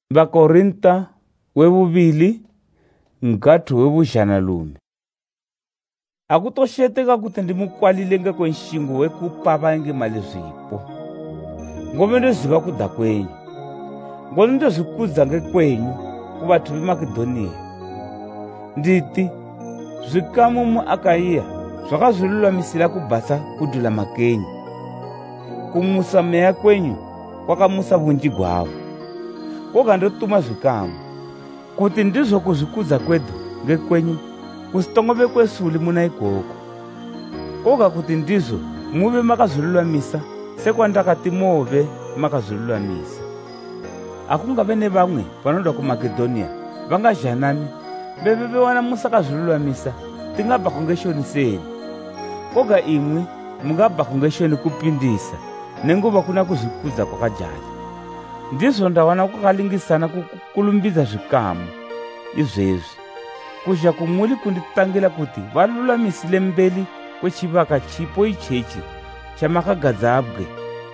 Vakorinta wevuvili nkathu wevuxanalume. Akutoxeteka kuti ndimukwalile ngeko nxingu wekupava mali zwipo. Ngome ndoziva kuda kwenyu. Ngone ndozvikudza ngekwenyu kuvathu veMakedoniya. Nditi zvikamu muAkaiya zvakazvilulamisira kubasa kudhula kenyu. Kumusa meya kwenyu kwakamusa vunji gwavo. Koga ndotuma zvikamu kuti ndizvo kuzvikudza kwedu ngekwenyu kusitongove kwesuli muna ikoko. Koga kuti ndizvo muve makazvilulamisa sekwandakati move makazvilulamisa. Akungave nevamwe vanoda kuMakedoniya vangazhanani bebewana musakazvilulamisa tingabva kungeshoni seni. Koga imwe mungabva kungeshoni kupindisa nenguva kuna kuzvikudza kwakajali. Ndizvo ndawana kwakalingisana kukulumbidza zvikamu izvezvi kuzha kumuli kunditangira kuti valulamisile mbeli kwechivaka chipo ichechi chamakagadza abwe.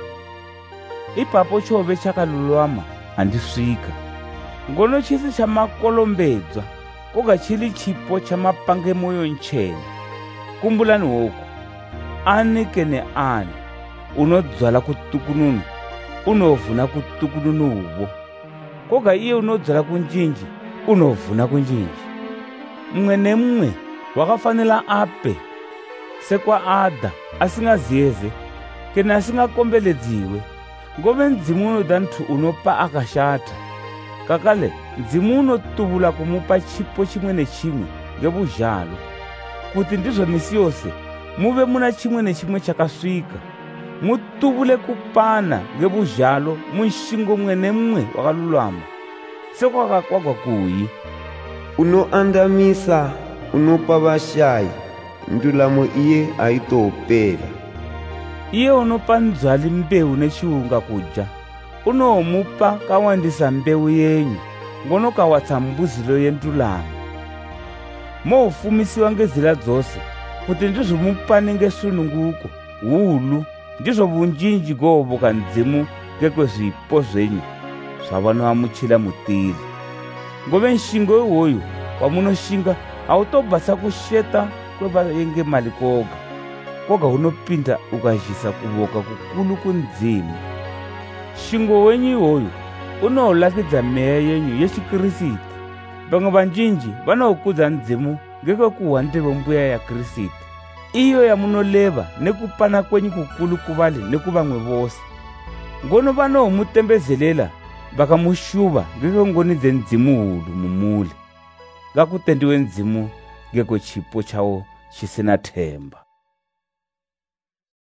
Ipapo chove chakalulama handisvika. Ngono chisi chamakolombedzwa koga chili chipo chamapange moyo nchena. Kumbulani hoku, ani kene ani unodzala kutukununu unovhuna kutukununu uvo. Koga iye unodzala kunjinji unovhuna kunjinji. Mumwe nemumwe wakafanira ape sekwa ada asingaziyeze kena asingakombeledziwe. Ngove mdzimu unoda nthu unopa akashata. Kakale mdzimu unotuvula kumupa chipo chimwe nechimwe ngevuzhalo kuti ndizvo misi yose muve muna chimwe nechimwe chakasvika. Mutuvule kupana ngevuzhalo munshingo mumwe nemumwe wakalulama sekwakakwagwa kuyi. Unoandamisa unopa vashayi ndulamo iye aitopela. Iye unopa ndzwali mbeu nechiunga kuja unomupa kawandisa mbeu yenyu ngono kawatsa mbuzilo yendulamo. Mofumisiwa ngezila dzose kuti ndizvo mupane ngesununguko hulu ndizvo vunjinji govoka mdzimu ngekwezvipo zvenyu zvavanoamuchira mutiri. Ngove nshingo iwoyu wamunoshinga autobasa kusheta kwevayenge mali koga unopinda ukazhisa kuvoka kukulu kundzimu. Shingo wenyu iwoyu unoolakidza meya yenyu yechiKristu. Vamwe vanjinji vanoukudza ndzimu ngekwekuhwa ndevombuya ya Kristu, iyo yamunoleva nekupana kwenyu kukulu kuvali nekuvamwe vose. Ngono vanomutembezelela vakamushuva ngekwengonidze ndzimu hulu mumuli. Ngakutendiwe ndzimu ngekwechipo chawo chisina themba.